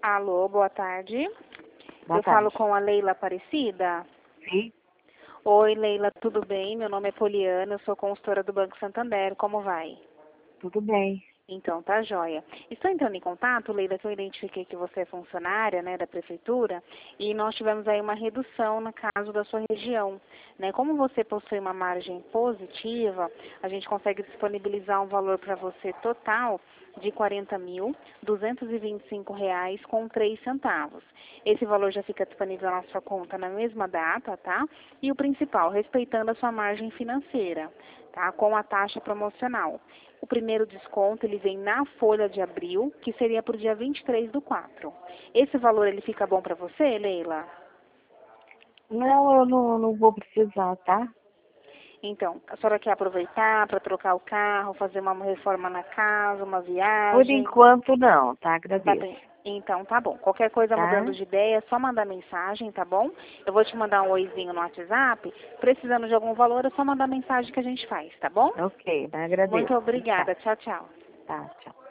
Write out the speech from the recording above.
Alô, boa tarde. Boa Eu tarde. falo com a Leila Aparecida. Sim, Oi, Leila, tudo bem? Meu nome é Poliana, eu sou consultora do Banco Santander. Como vai? tudo bem. Então, tá joia. Estou entrando em contato, Leila, que eu identifiquei que você é funcionária, né, da prefeitura, e nós tivemos aí uma redução no caso da sua região, né? Como você possui uma margem positiva, a gente consegue disponibilizar um valor para você total de R$ 40.225 com 3 centavos. Esse valor já fica disponível na sua conta na mesma data, tá? E o principal, respeitando a sua margem financeira, tá? Com a taxa promocional. O primeiro desconto, ele vem na folha de abril, que seria para o dia 23/4. Esse valor, ele fica bom para você, Leila? Não, eu não vou precisar, tá? Então, a senhora quer aproveitar para trocar o carro, fazer uma reforma na casa, uma Por viagem? enquanto não, tá? Tá Agradeço, bem. Então, tá bom. Qualquer coisa tá? mudando de ideia, é só mandar mensagem, tá bom? Eu vou te mandar um oizinho no WhatsApp. Precisando de algum valor, é só mandar mensagem que a gente faz, tá bom? Ok, Muito agradeço. Tchau. obrigada. Tchau, tchau. Tá, tchau.